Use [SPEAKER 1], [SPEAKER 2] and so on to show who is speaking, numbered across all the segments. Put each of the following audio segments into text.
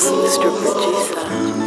[SPEAKER 1] Mr. Producer.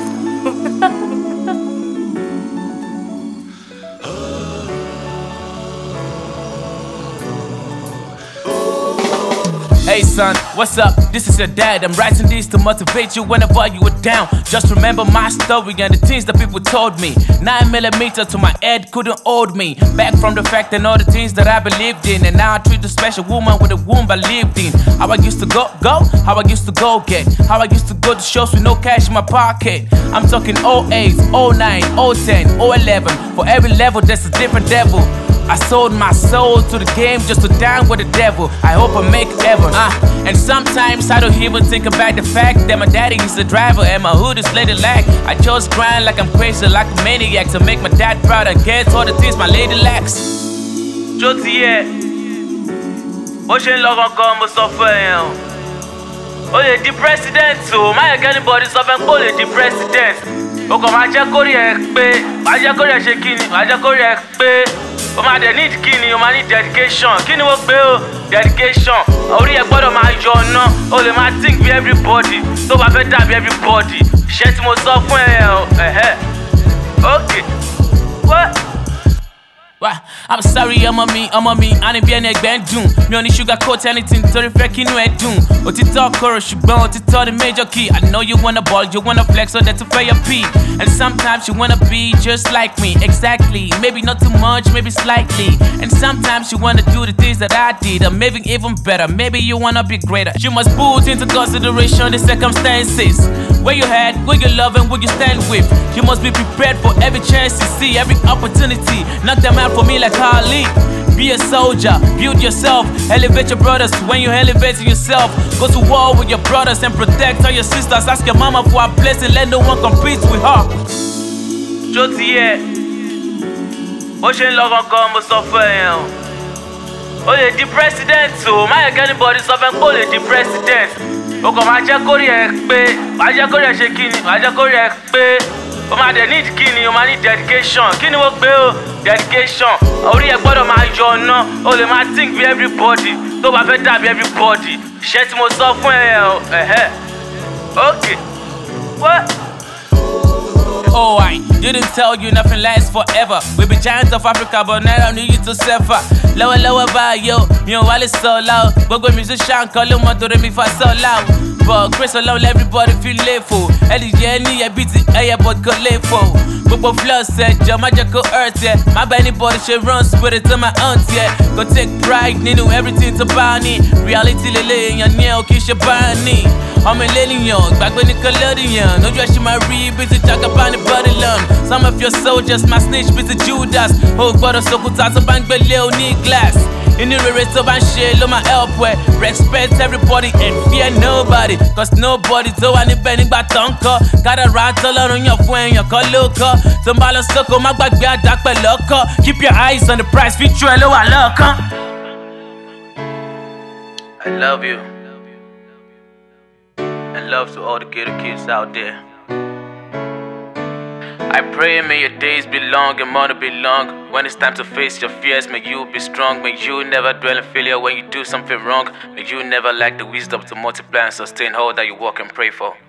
[SPEAKER 2] Hey son, what's up? This is your dad. I'm writing these to motivate you whenever you were down. Just remember my story and the things that people told me. 9mm to my head couldn't hold me back from the fact and all the things that I believed in. And now I treat a special woman with a womb I lived in. How I used to go, how I used to go get, how I used to go to shows with no cash in my pocket. I'm talking 08, 09, 010, 011. For every level there's a different devil. I sold my soul to the game just to dine with the devil. I hope I make heaven. And sometimes I don't even think about the fact that my daddy is the driver and my hood is lady lack. I just grind like I'm crazy, like a maniac, to make my dad proud and get all the things my lady lacks. Jotiye, Ocean Logan come suffer. Oh, yeah, the president, so my anybody suffer, call it the president. Okay, my Jakori ekpe, my Jakori shekini, my Jakori ekpe. O ma de need kini, o ma need dedication. Kini wo pe o, dedication. Orí ẹ gbọ́dọ̀ máa yọ ọ̀nà, o lè máa think bí everybody. Tó bá fẹ́ dàbí everybody. Ṣé tí mo sọ fún ẹ o? Okay. What? I'm sorry, I'm on me, I didn't be an egg band doom. Me only sugar coat anything to reflect in your doom. Otito chorus, you burn, Otito the major key. I know you wanna ball, you wanna flex, so that's a fair P. And sometimes you wanna be just like me, exactly. Maybe not too much, maybe slightly. And sometimes you wanna do the things that I did, or maybe even better. Maybe you wanna be greater. You must put into consideration the circumstances. Where you head, where you love, and where you stand with. You must be prepared for every chance you see, every opportunity. Knock them out for me like Ali. Be a soldier, build yourself, elevate your brothers. When you elevate yourself, go to war with your brothers and protect all your sisters. Ask your mama for a blessing, let no one compete with her. Jotiye, Ocean Logan come suffer. Oh, yeah, the president, so my anybody suffer, call it the president. Okay, my Jakori ekpe, my Jakori shekini, my Jakori ekpe. O ma de need kini, o ma need dedication. Kini wo pe o, dedication. Orí ẹ gbọ́dọ̀ máa yọ ọ̀nà, o lè máa think bí everybody. Tó bá fẹ́ dàbí everybody. Ṣé tí mo sọ fún ẹ o? Okay. What? Oh, I didn't tell you nothing lasts forever. We be giants of Africa, but now I need you to suffer. Lower by yo, you while it's so loud. Go musician, call him to me for so loud. But Chris alone, everybody feel level. Eddie Jenny, I beat it, I but go level. Bobo Flow said, Jama Jacko Earth, yeah. My anybody should run spirit to my aunt, yeah. Go take pride, Nino, everything to Barney. Reality, Lele, and your nail, Kisha Barney. I'm a millennial, back when Nickelodeon. No dress, you my read, busy talk about the body lump. Some of your soldiers, my snitch, busy Judas. Oh, but a so good to bank, but Leo need glass. In the race of my shit, my help way. Respect everybody and fear nobody. Cause nobody do anything but tonka. Gotta rattle on your phone, your call local. Somebody suck on my back, be a dark local. Keep your eyes on the price, feature low, I look. I love you. And love to all the ghetto kids out there. I pray may your days be long and money be long. When it's time to face your fears, may you be strong. May you never dwell in failure when you do something wrong. May you never lack the wisdom to multiply and sustain all that you work and pray for.